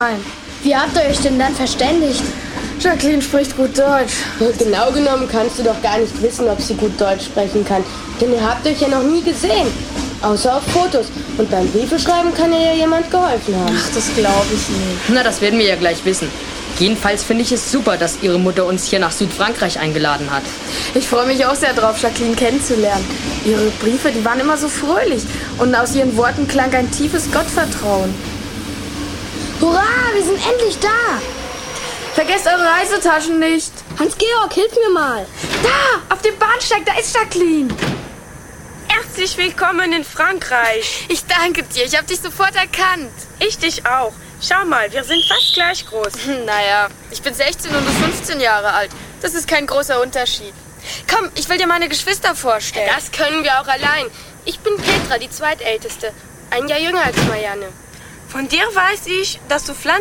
Nein. Wie habt ihr euch denn dann verständigt? Jacqueline spricht gut Deutsch. Genau genommen kannst du doch gar nicht wissen, ob sie gut Deutsch sprechen kann. Denn ihr habt euch ja noch nie gesehen. Außer auf Fotos. Und beim Briefeschreiben kann ihr ja jemand geholfen haben. Ach, das glaube ich nicht. Na, das werden wir ja gleich wissen. Jedenfalls finde ich es super, dass Ihre Mutter uns hier nach Südfrankreich eingeladen hat. Ich freue mich auch sehr drauf, Jacqueline kennenzulernen. Ihre Briefe, die waren immer so fröhlich. Und aus ihren Worten klang ein tiefes Gottvertrauen. Hurra, wir sind endlich da! Vergesst eure Reisetaschen nicht. Hans-Georg, hilf mir mal. Da, auf dem Bahnsteig, da ist Jacqueline. Herzlich willkommen in Frankreich. Ich danke dir, ich habe dich sofort erkannt. Ich dich auch. Schau mal, wir sind fast gleich groß. Naja, ich bin 16 und du 15 Jahre alt. Das ist kein großer Unterschied. Komm, ich will dir meine Geschwister vorstellen. Das können wir auch allein. Ich bin Petra, die Zweitälteste. Ein Jahr jünger als Marianne. Von dir weiß ich, dass du Pflanzen